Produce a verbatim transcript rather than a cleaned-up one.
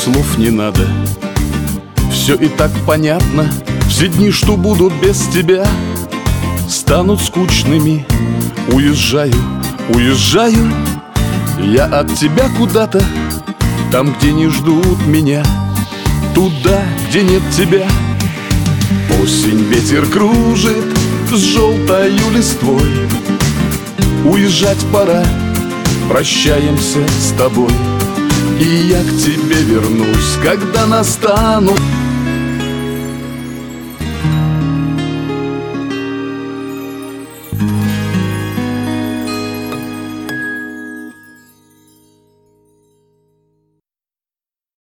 слов не надо, все и так понятно. Все дни, что будут без тебя, станут скучными. Уезжаю, уезжаю я от тебя куда-то, там, где не ждут меня, туда, где нет тебя. Осень, ветер кружит с желтою листвой. Уезжать пора, прощаемся с тобой. И я к тебе вернусь, когда настанут